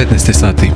15 sati.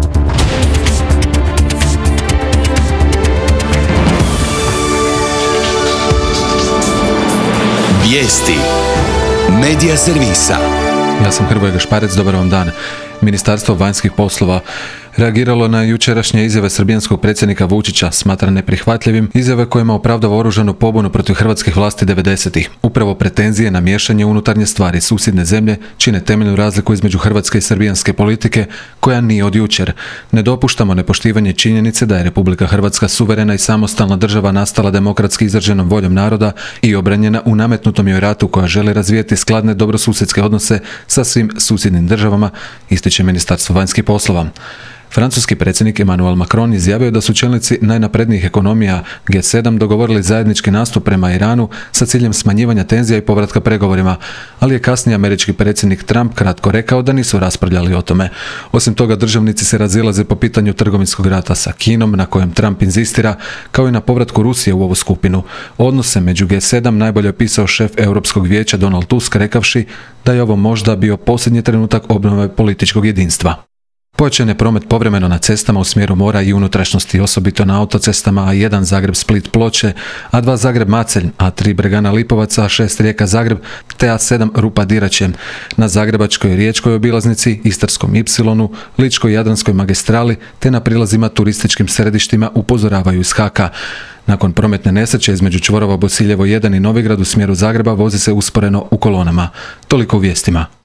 Vijesti Medija servisa. Ja sam Hrvoje Gašparec, dobar vam dan. Ministarstvo vanjskih poslova reagiralo na jučerašnje izjave srbijanskog predsjednika Vučića, smatra neprihvatljivim izjave kojima opravdava oružanu pobunu protiv hrvatskih vlasti 90-ih. Upravo pretenzije na miješanje u unutarnje stvari susjedne zemlje čine temeljnu razliku između hrvatske i srbijanske politike, koja nije od jučer. Ne dopuštamo nepoštivanje činjenice da je Republika Hrvatska suverena i samostalna država nastala demokratski izraženom voljom naroda i obranjena u nametnutom joj ratu, koja želi razvijeti skladne dobrosusjedske odnose sa svim susjednim državama, ističe Ministarstvo vanjskih poslova. Francuski predsjednik Emmanuel Macron izjavio da su čelnici najnaprednijih ekonomija G7 dogovorili zajednički nastup prema Iranu sa ciljem smanjivanja tenzija i povratka pregovorima, ali je kasnije američki predsjednik Trump kratko rekao da nisu raspravljali o tome. Osim toga, državnici se razilaze po pitanju trgovinskog rata sa Kinom, na kojem Trump inzistira, kao i na povratku Rusije u ovu skupinu. Odnose među G7 najbolje opisao šef Europskog vijeća Donald Tusk, rekavši da je ovo možda bio posljednji trenutak obnove političkog jedinstva. Pojačan je promet povremeno na cestama u smjeru mora i unutrašnjosti, osobito na autocestama A1 Zagreb-Split-Ploče, A2 Zagreb-Macelj, A3 Bregana-Lipovac, A6 Rijeka-Zagreb te A7 Rupa-Diračje. Na zagrebačkoj i riječkoj obilaznici, Istarskom Y, Ličko-Jadranskoj magistrali te na prilazima turističkim središtima upozoravaju iz HAK-a. Nakon prometne nesreće između čvorova Bosiljevo 1 i Novigrad u smjeru Zagreba vozi se usporeno u kolonama. Toliko u vijestima.